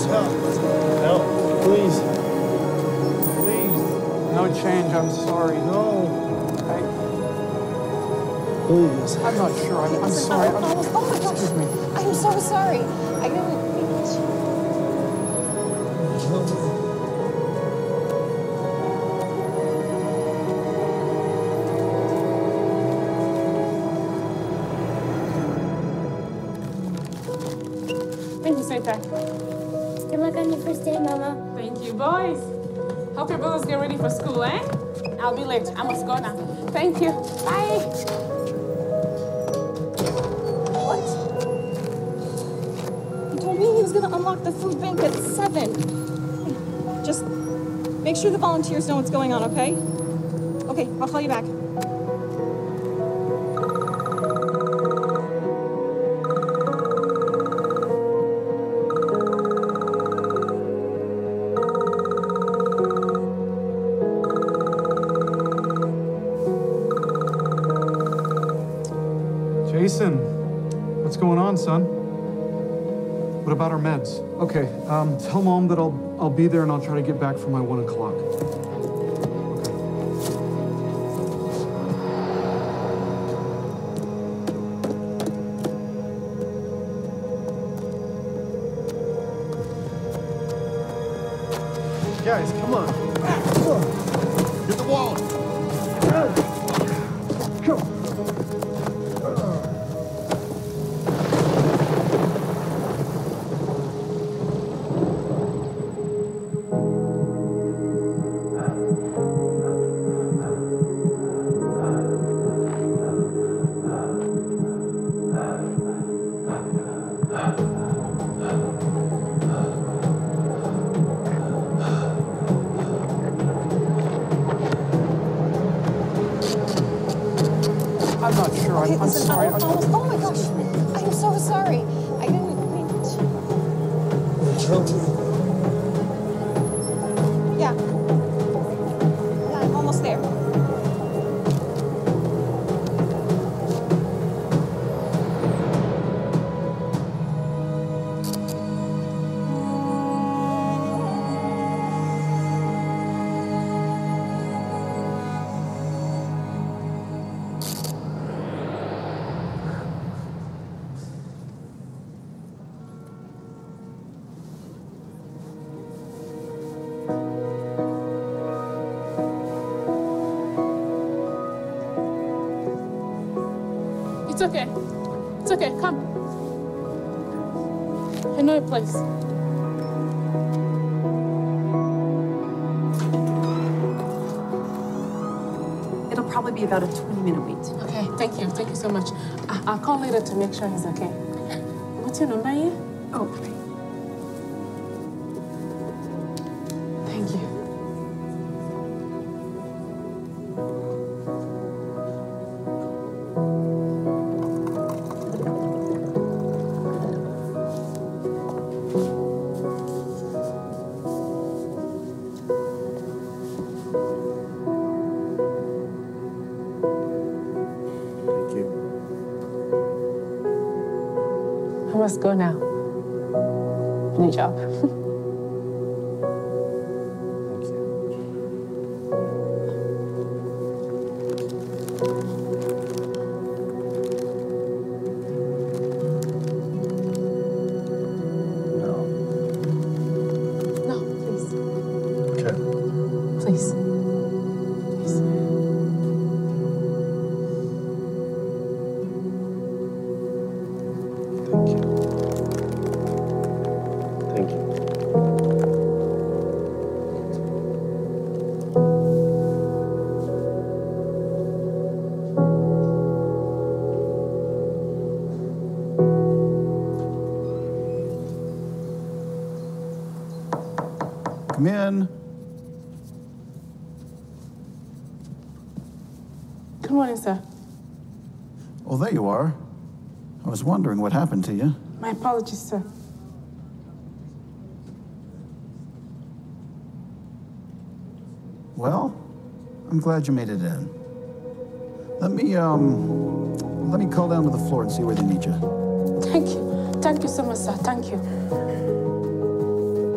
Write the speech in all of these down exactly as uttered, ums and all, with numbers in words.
help. Help, please. Please. No change, I'm sorry. No. I, Please. I'm not sure. I'm, I'm sorry. Oh, I'm, oh, oh my gosh. excuse me. I'm so sorry. I didn't mean to. Thank you, sweetheart. Good luck on your first day, Mama. Thank you, boys. Hope your brothers get ready for school, eh? I'll be late. I must go now. Thank you. Bye. What? He told me he was gonna unlock the food bank at seven. Just make sure the volunteers know what's going on, okay? Okay, I'll call you back. Jason, what's going on, son? What about our meds? Okay, um, tell Mom that I'll I'll be there and I'll try to get back for my one o'clock. Guys, come on. Get the wallet. I'm not sure. Okay, I'm, I'm listen, sorry. oh, I'm, oh, oh my gosh. I'm so sorry. I didn't mean to. Yeah. Yeah, I'm almost there. It's okay. It's okay. Come. I know your place. It'll probably be about a twenty minute wait. Okay, thank you. Thank you so much. I- I'll call later to make sure he's okay. What's your number here? Oh, right. Thank you. Thank you. I must go now. New job. Thank you. No. No, please. Okay. Please. Please. Thank you. Thank you. Come in. Good morning, sir. Oh, there you are. I was wondering what happened to you. My apologies, sir. Well, I'm glad you made it in. Let me, um, let me call down to the floor and see where they need you. Thank you. Thank you so much, sir. Thank you.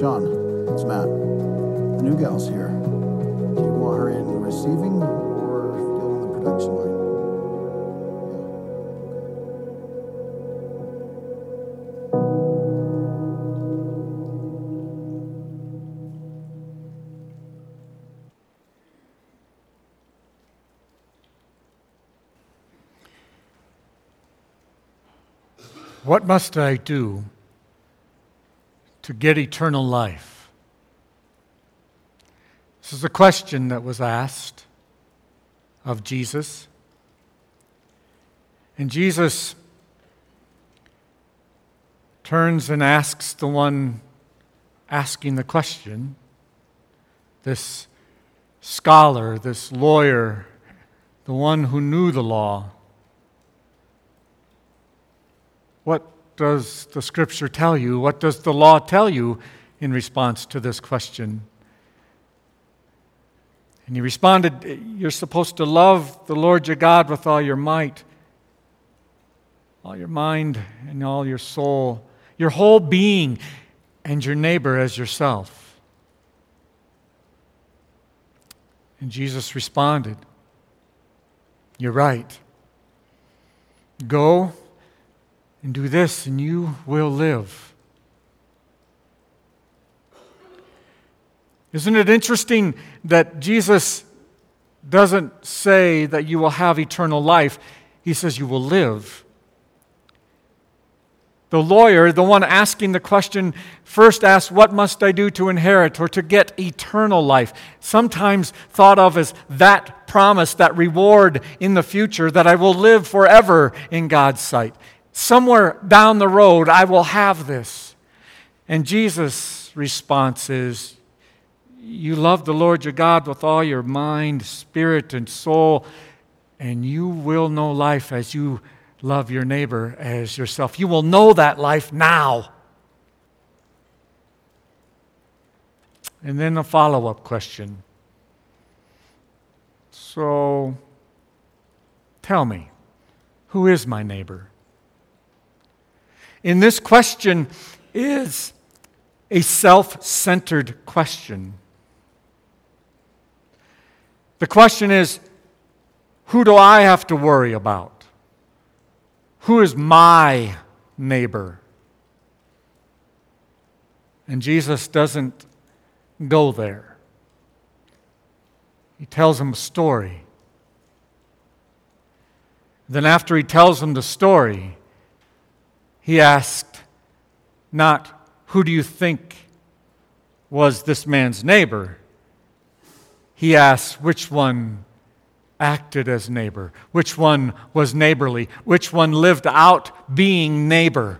Sean, it's Matt. The new gal's here. Do you want her in receiving or still in the production line? What must I do to get eternal life? This is a question that was asked of Jesus. And Jesus turns and asks the one asking the question, this scholar, this lawyer, the one who knew the law, what does the Scripture tell you? What does the law tell you in response to this question? And he responded, you're supposed to love the Lord your God with all your might, all your mind, and all your soul, your whole being, and your neighbor as yourself. And Jesus responded, you're right. Go and do this, and you will live. Isn't it interesting that Jesus doesn't say that you will have eternal life? He says you will live. The lawyer, the one asking the question, first asked, what must I do to inherit or to get eternal life? Sometimes thought of as that promise, that reward in the future, that I will live forever in God's sight. Somewhere down the road, I will have this. And Jesus' response is, you love the Lord your God with all your mind, spirit, and soul, and you will know life as you love your neighbor as yourself. You will know that life now. And then a follow-up question. So, tell me, who is my neighbor? In this question is a self-centered question. The question is, who do I have to worry about? Who is my neighbor? And Jesus doesn't go there. He tells him a story. Then after he tells him the story, he asked, not, who do you think was this man's neighbor? He asked, which one acted as neighbor? Which one was neighborly? Which one lived out being neighbor?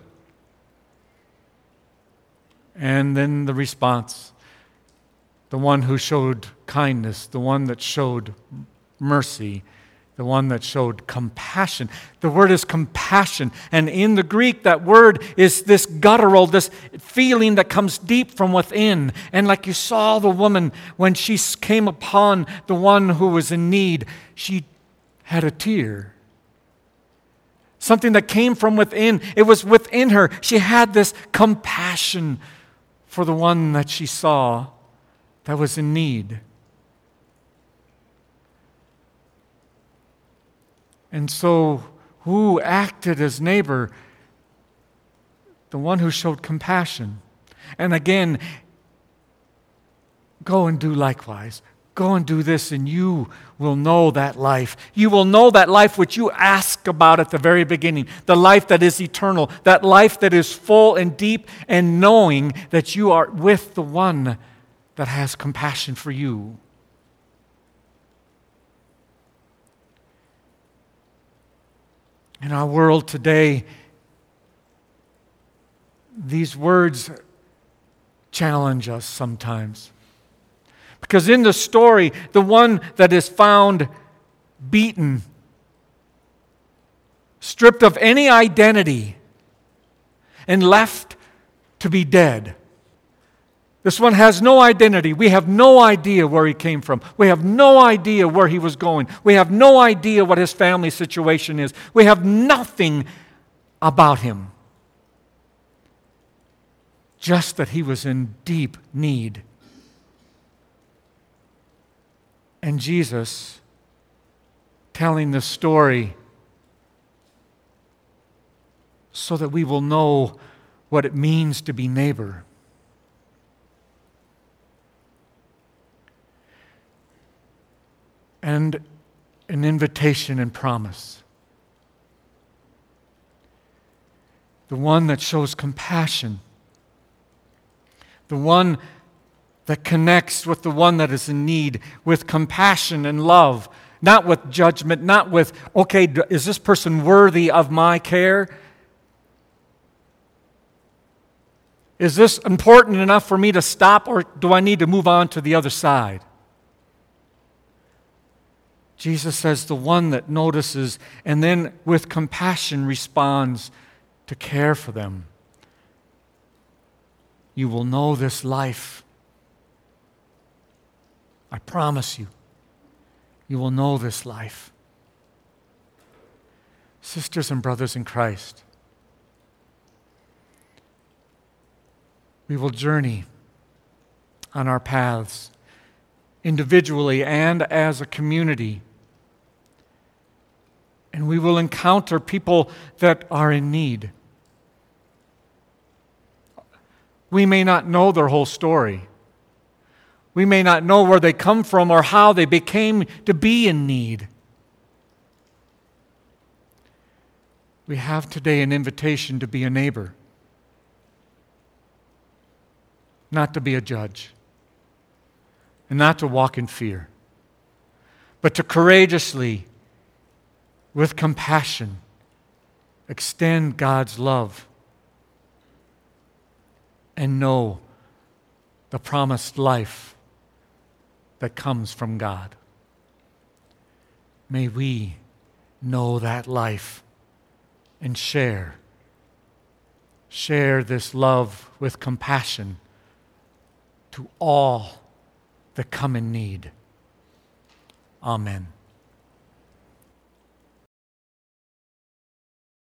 And then the response, the one who showed kindness, the one that showed mercy, the one that showed compassion. The word is compassion. And in the Greek, that word is this guttural, this feeling that comes deep from within. And like you saw the woman when she came upon the one who was in need, she had a tear. Something that came from within. It was within her. She had this compassion for the one that she saw that was in need. And so, who acted as neighbor? The one who showed compassion. And again, go and do likewise. Go and do this, and you will know that life. You will know that life which you ask about at the very beginning. The life that is eternal. That life that is full and deep, and knowing that you are with the one that has compassion for you. In our world today, these words challenge us sometimes. Because in the story, the one that is found beaten, stripped of any identity, and left to be dead. This one has no identity. We have no idea where he came from. We have no idea where he was going. We have no idea what his family situation is. We have nothing about him. just that he was in deep need. And Jesus, telling the story so that we will know what it means to be neighbor. And an invitation and promise. The one that shows compassion. The one that connects with the one that is in need, with compassion and love, not with judgment, not with, okay, is this person worthy of my care? Is this important enough for me to stop, or do I need to move on to the other side? Jesus says the one that notices and then with compassion responds to care for them. You will know this life. I promise you, you will know this life. Sisters and brothers in Christ, we will journey on our paths, individually and as a community. And we will encounter people that are in need. We may not know their whole story. We may not know where they come from or how they became to be in need. We have today an invitation to be a neighbor, not to be a judge, and not to walk in fear, but to courageously, with compassion, extend God's love and know the promised life that comes from God. May we know that life and share. Share this love with compassion to all that come in need. Amen.